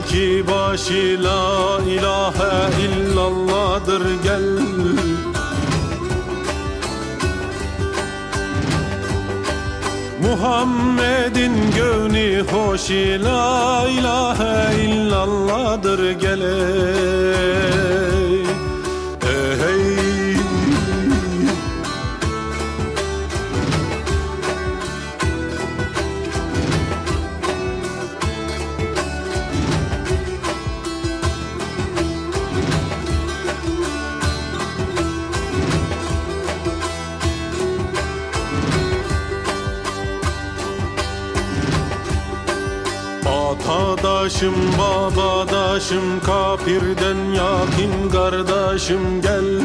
iki başı la ilahe illallah'dır gel. Muhammed'in gönlü hoşi la ilahe illallah'dır gel. Hey. Atadaşım, babadaşım, kafirden yakın kardeşim gel.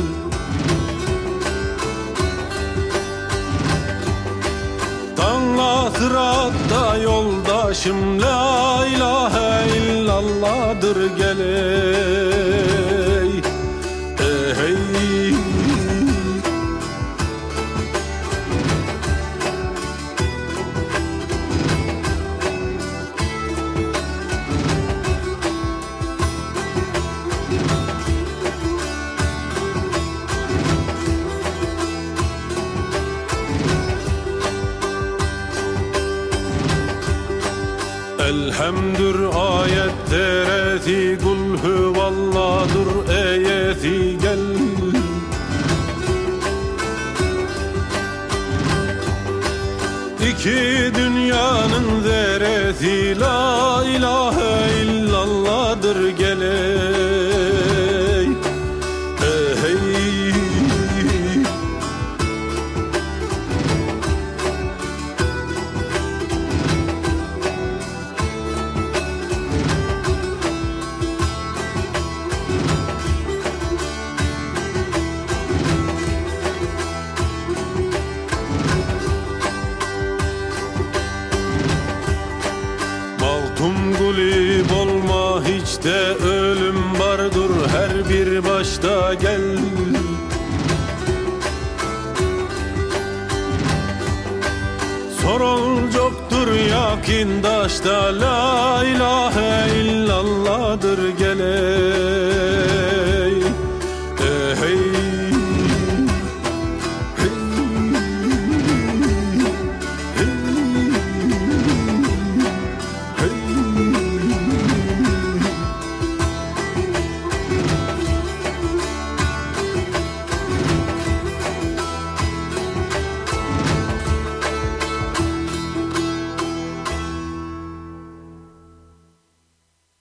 Tanla sıratta yoldaşım, la ilahe illallah'dır gel. Hey. Elhamdür ayet tereti kul huvallah'dır eyeti gel. İki dünyanın zerreti la ilahe illallah'dır gel. Hey. Baltum gulib olma hiç de ölüm vardır her bir başta gel. Sorun çoktur yakin daşta la ilahe illallah'dır gel.